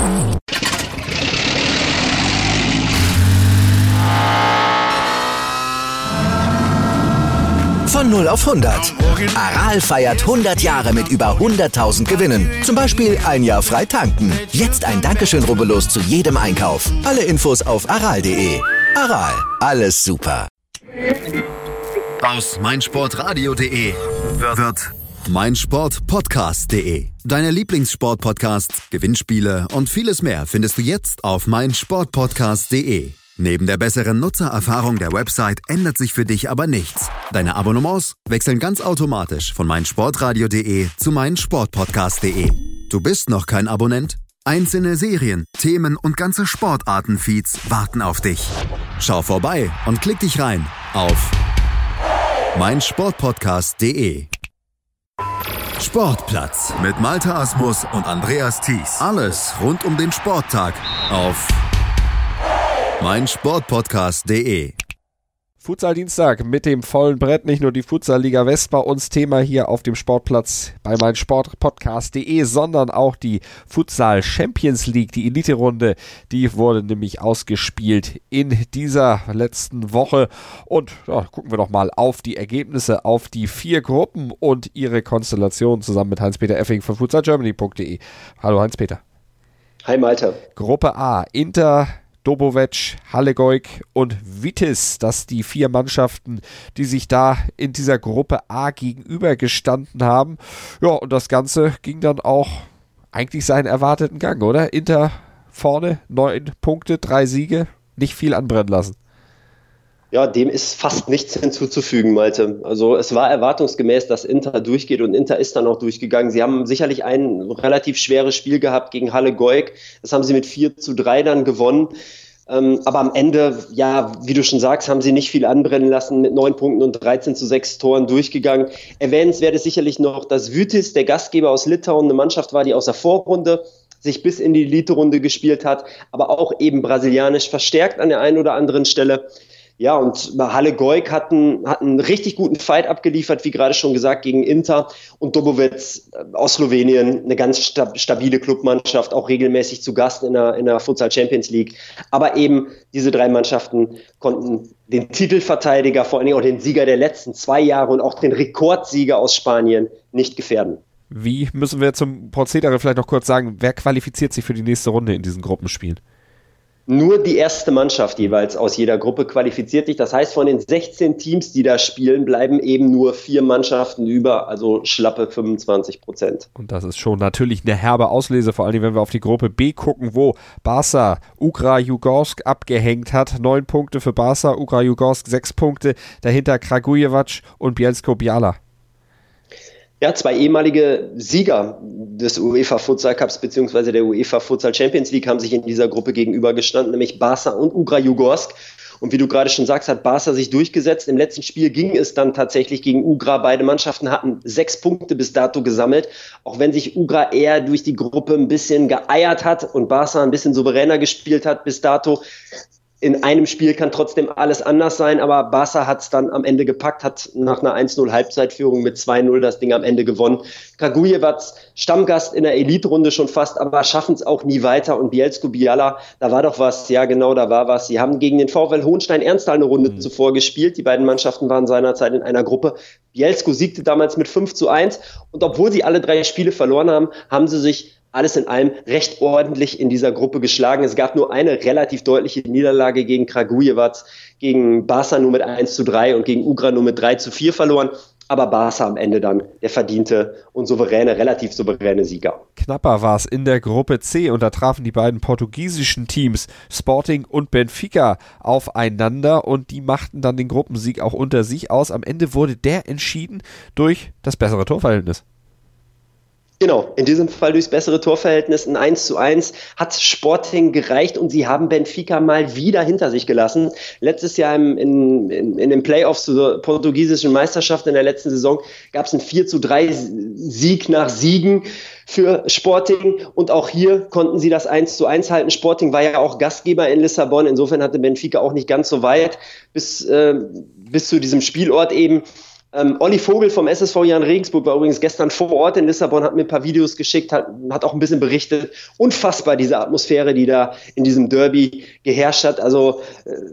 Von 0 auf 100. Aral feiert 100 Jahre mit über 100.000 Gewinnen. Zum Beispiel ein Jahr frei tanken. Jetzt ein Dankeschön, rubbellos zu jedem Einkauf. Alle Infos auf aral.de. Aral, alles super. Aus meinsportradio.de wird meinsportpodcast.de. Deine Lieblingssportpodcasts, Gewinnspiele und vieles mehr findest du jetzt auf meinsportpodcast.de. Neben der besseren Nutzererfahrung der Website ändert sich für dich aber nichts. Deine Abonnements wechseln ganz automatisch von meinsportradio.de zu meinsportpodcast.de. Du bist noch kein Abonnent? Einzelne Serien, Themen und ganze Sportarten-Feeds warten auf dich. Schau vorbei und klick dich rein auf meinsportpodcast.de. Sportplatz mit Malte Asmus und Andreas Thies. Alles rund um den Sporttag auf meinsportpodcast.de. Futsal-Dienstag mit dem vollen Brett, nicht nur die Futsal-Liga West bei uns Thema hier auf dem Sportplatz bei meinsportpodcast.de, sondern auch die Futsal Champions League, die Elite-Runde, die wurde nämlich ausgespielt in dieser letzten Woche und ja, gucken wir doch mal auf die Ergebnisse, auf die 4 Gruppen und ihre Konstellation zusammen mit Heinz-Peter Effing von futsalgermany.de. Hallo Heinz-Peter. Hi Malte. Gruppe A, Inter, Dobovec, Halle-Goik und Vitesse, das die 4 Mannschaften, die sich da in dieser Gruppe A gegenübergestanden haben. Ja, und das Ganze ging dann auch eigentlich seinen erwarteten Gang, oder? Inter vorne, 9 Punkte, 3 Siege, nicht viel anbrennen lassen. Ja, dem ist fast nichts hinzuzufügen, Malte. Also es war erwartungsgemäß, dass Inter durchgeht und Inter ist dann auch durchgegangen. Sie haben sicherlich ein relativ schweres Spiel gehabt gegen Halle-Goik. Das haben sie mit 4:3 dann gewonnen. Aber am Ende, ja, wie du schon sagst, haben sie nicht viel anbrennen lassen, mit 9 Punkten und 13:6 Toren durchgegangen. Erwähnenswert ist sicherlich noch, dass Vitesse, der Gastgeber aus Litauen, eine Mannschaft war, die aus der Vorrunde sich bis in die Elite-Runde gespielt hat, aber auch eben brasilianisch verstärkt an der einen oder anderen Stelle. Ja, und Halle-Goik hat einen richtig guten Fight abgeliefert, wie gerade schon gesagt, gegen Inter. Und Dobovec aus Slowenien, eine ganz stabile Clubmannschaft, auch regelmäßig zu Gast in der Futsal Champions League. Aber eben diese 3 Mannschaften konnten den Titelverteidiger, vor allen Dingen auch den Sieger der letzten 2 Jahre und auch den Rekordsieger aus Spanien nicht gefährden. Wie müssen wir zum Prozedere vielleicht noch kurz sagen, wer qualifiziert sich für die nächste Runde in diesen Gruppenspielen? Nur die erste Mannschaft jeweils aus jeder Gruppe qualifiziert sich. Das heißt, von den 16 Teams, die da spielen, bleiben eben nur 4 Mannschaften über, also schlappe 25%. Und das ist schon natürlich eine herbe Auslese, vor allem wenn wir auf die Gruppe B gucken, wo Barca Ukra-Jugorsk abgehängt hat. 9 Punkte für Barca, Ukra-Jugorsk 6 Punkte, dahinter Kragujevac und Bielsko-Biala. Ja, 2 ehemalige Sieger des UEFA Futsal Cups bzw. der UEFA Futsal Champions League haben sich in dieser Gruppe gegenübergestanden, nämlich Barca und Ukra-Jugorsk. Und wie du gerade schon sagst, hat Barca sich durchgesetzt. Im letzten Spiel ging es dann tatsächlich gegen Ugra. Beide Mannschaften hatten 6 Punkte bis dato gesammelt. Auch wenn sich Ugra eher durch die Gruppe ein bisschen geeiert hat und Barca ein bisschen souveräner gespielt hat bis dato. In einem Spiel kann trotzdem alles anders sein, aber Barca hat es dann am Ende gepackt, hat nach einer 1:0 Halbzeitführung mit 2:0 das Ding am Ende gewonnen. Kragujevac, Stammgast in der Elite-Runde schon fast, aber schaffen es auch nie weiter. Und Bielsko-Biala, da war doch was, ja genau, da war was. Sie haben gegen den VfL Hohenstein-Ernsthal eine Runde zuvor gespielt. Die beiden Mannschaften waren seinerzeit in einer Gruppe. Bielsko siegte damals mit 5:1 und obwohl sie alle 3 Spiele verloren haben, haben sie sich alles in allem recht ordentlich in dieser Gruppe geschlagen. Es gab nur eine relativ deutliche Niederlage gegen Kragujevac, gegen Barca nur mit 1:3 und gegen Ugra nur mit 3:4 verloren. Aber Barca am Ende dann der verdiente und relativ souveräne Sieger. Knapper war es in der Gruppe C und da trafen die beiden portugiesischen Teams Sporting und Benfica aufeinander und die machten dann den Gruppensieg auch unter sich aus. Am Ende wurde der entschieden durch das bessere Torverhältnis. Genau, in diesem Fall durchs bessere Torverhältnis, ein 1:1 hat Sporting gereicht und sie haben Benfica mal wieder hinter sich gelassen. Letztes Jahr in den Playoffs zur portugiesischen Meisterschaft in der letzten Saison gab es einen 4:3 Sieg nach Siegen für Sporting und auch hier konnten sie das 1:1 halten. Sporting war ja auch Gastgeber in Lissabon, insofern hatte Benfica auch nicht ganz so weit bis zu diesem Spielort eben. Olli Vogel vom SSV Jan Regensburg war übrigens gestern vor Ort in Lissabon, hat mir ein paar Videos geschickt, hat auch ein bisschen berichtet. Unfassbar, diese Atmosphäre, die da in diesem Derby geherrscht hat. Also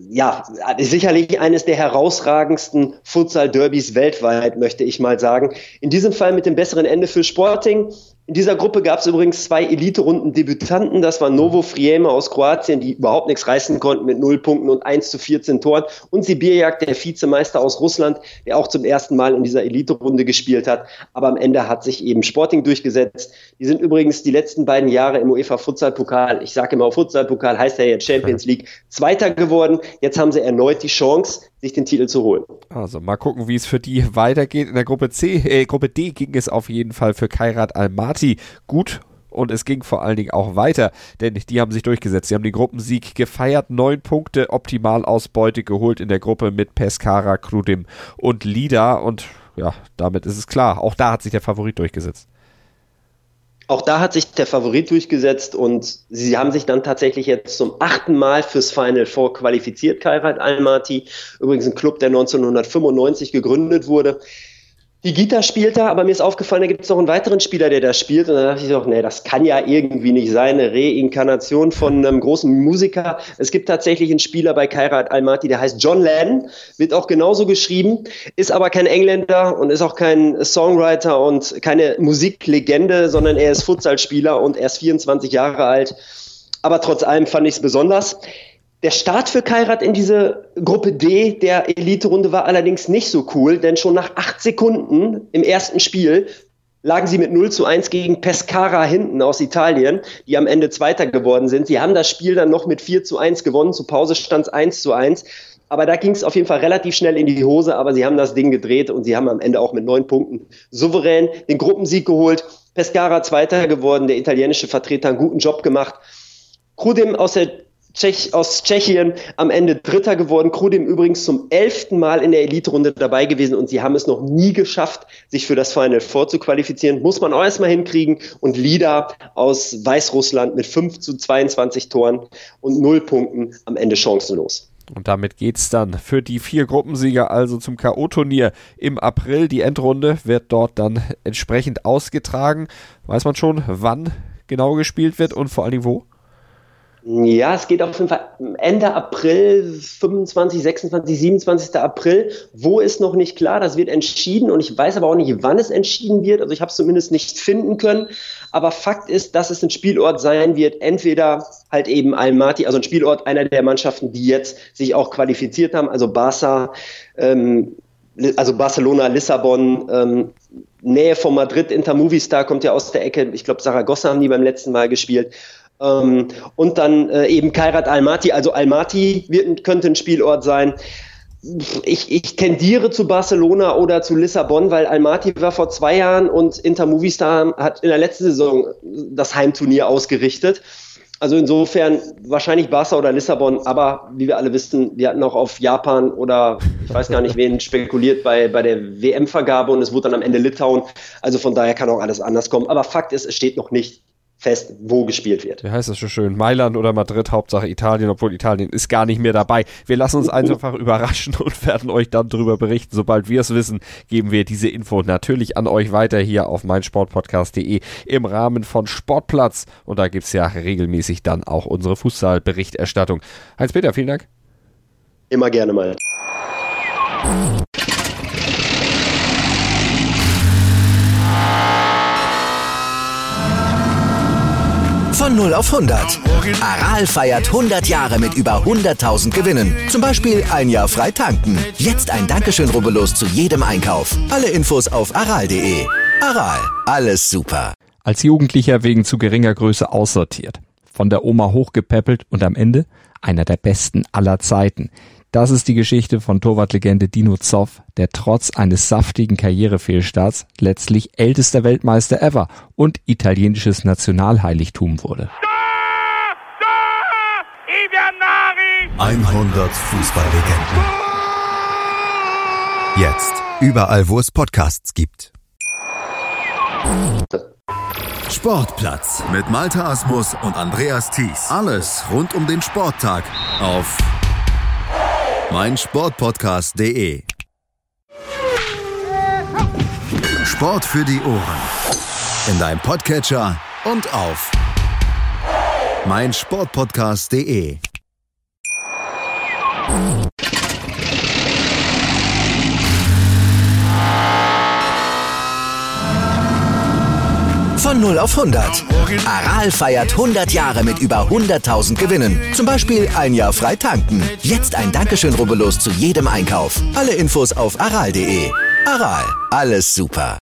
sicherlich eines der herausragendsten Futsal-Derbys weltweit, möchte ich mal sagen. In diesem Fall mit dem besseren Ende für Sporting. In dieser Gruppe gab es übrigens 2 Elite-Runden-Debütanten. Das war Novo Frieme aus Kroatien, die überhaupt nichts reißen konnten mit 0 Punkten und 1:14 Toren. Und Sibirjak, der Vizemeister aus Russland, der auch zum ersten Mal in dieser Elite-Runde gespielt hat. Aber am Ende hat sich eben Sporting durchgesetzt. Die sind übrigens die letzten beiden Jahre im UEFA-Futsal-Pokal, ich sage immer Futsal-Pokal, heißt ja jetzt Champions League, Zweiter geworden. Jetzt haben sie erneut die Chance, sich den Titel zu holen. Also mal gucken, wie es für die weitergeht. In der Gruppe D ging es auf jeden Fall für Kairat Almaty gut und es ging vor allen Dingen auch weiter, denn die haben sich durchgesetzt. Sie haben den Gruppensieg gefeiert, 9 Punkte, Optimalausbeute geholt in der Gruppe mit Pescara, Krudim und Lida und ja, damit ist es klar, auch da hat sich der Favorit durchgesetzt. Auch da hat sich der Favorit durchgesetzt und sie haben sich dann tatsächlich jetzt zum 8. Mal fürs Final Four qualifiziert, Kairat Almaty. Übrigens ein Club, der 1995 gegründet wurde. Higuita spielt da, aber mir ist aufgefallen, da gibt es noch einen weiteren Spieler, der da spielt. Und da dachte ich doch, nee, das kann ja irgendwie nicht sein, eine Reinkarnation von einem großen Musiker. Es gibt tatsächlich einen Spieler bei Kairat Almaty, der heißt John Lennon, wird auch genauso geschrieben, ist aber kein Engländer und ist auch kein Songwriter und keine Musiklegende, sondern er ist Futsalspieler und er ist 24 Jahre alt. Aber trotz allem fand ich es besonders. Der Start für Kairat in diese Gruppe D der Elite-Runde war allerdings nicht so cool, denn schon nach 8 Sekunden im ersten Spiel lagen sie mit 0:1 gegen Pescara hinten aus Italien, die am Ende Zweiter geworden sind. Sie haben das Spiel dann noch mit 4:1 gewonnen, zur Pause stand es 1:1. Aber da ging es auf jeden Fall relativ schnell in die Hose, aber sie haben das Ding gedreht und sie haben am Ende auch mit 9 Punkten souverän den Gruppensieg geholt. Pescara Zweiter geworden, der italienische Vertreter einen guten Job gemacht. Krudim aus Tschechien am Ende Dritter geworden. Krudim übrigens zum 11. Mal in der Elite-Runde dabei gewesen und sie haben es noch nie geschafft, sich für das Final Four zu qualifizieren. Muss man auch erstmal hinkriegen. Und Lida aus Weißrussland mit 5:22 Toren und 0 Punkten am Ende chancenlos. Und damit geht's dann für die 4 Gruppensieger also zum K.O.-Turnier im April. Die Endrunde wird dort dann entsprechend ausgetragen. Weiß man schon, wann genau gespielt wird und vor allen Dingen wo? Ja, es geht auf jeden Fall Ende April, 25, 26, 27. April. Wo ist noch nicht klar, das wird entschieden und ich weiß aber auch nicht, wann es entschieden wird. Also ich habe es zumindest nicht finden können. Aber Fakt ist, dass es ein Spielort sein wird, entweder halt eben Almaty, also ein Spielort einer der Mannschaften, die jetzt sich auch qualifiziert haben, also Barca, also Barcelona, Lissabon, Nähe von Madrid, Inter Movistar kommt ja aus der Ecke. Ich glaube, Saragossa haben die beim letzten Mal gespielt. Und dann eben Kairat Almaty, also Almaty könnte ein Spielort sein. Ich tendiere zu Barcelona oder zu Lissabon, weil Almaty war vor 2 Jahren und Inter Movistar hat in der letzten Saison das Heimturnier ausgerichtet. Also insofern wahrscheinlich Barca oder Lissabon, aber wie wir alle wissen, wir hatten auch auf Japan oder ich weiß gar nicht wen spekuliert bei der WM-Vergabe und es wurde dann am Ende Litauen. Also von daher kann auch alles anders kommen. Aber Fakt ist, es steht noch nicht fest, wo gespielt wird. Wie heißt das so schön? Mailand oder Madrid, Hauptsache Italien, obwohl Italien ist gar nicht mehr dabei. Wir lassen uns einfach überraschen und werden euch dann darüber berichten. Sobald wir es wissen, geben wir diese Info natürlich an euch weiter hier auf meinsportpodcast.de im Rahmen von Sportplatz. Und da gibt es ja regelmäßig dann auch unsere Fußball-Berichterstattung. Heinz-Peter, vielen Dank. Immer gerne mal. Von 0 auf 100. Aral feiert 100 Jahre mit über 100.000 Gewinnen. Zum Beispiel ein Jahr frei tanken. Jetzt ein Dankeschön, rubbellos zu jedem Einkauf. Alle Infos auf aral.de. Aral, alles super. Als Jugendlicher wegen zu geringer Größe aussortiert. Von der Oma hochgepäppelt und am Ende einer der besten aller Zeiten. Das ist die Geschichte von Torwartlegende Dino Zoff, der trotz eines saftigen Karrierefehlstarts letztlich ältester Weltmeister ever und italienisches Nationalheiligtum wurde. 100 Fußballlegenden. Jetzt überall, wo es Podcasts gibt. Sportplatz mit Malte Asmus und Andreas Thies. Alles rund um den Sporttag auf meinsportpodcast.de. Sport für die Ohren. In deinem Podcatcher und auf meinsportpodcast.de. Von 0 auf 100. Aral feiert 100 Jahre mit über 100.000 Gewinnen. Zum Beispiel ein Jahr frei tanken. Jetzt ein Dankeschön, rubbellos zu jedem Einkauf. Alle Infos auf aral.de. Aral, alles super.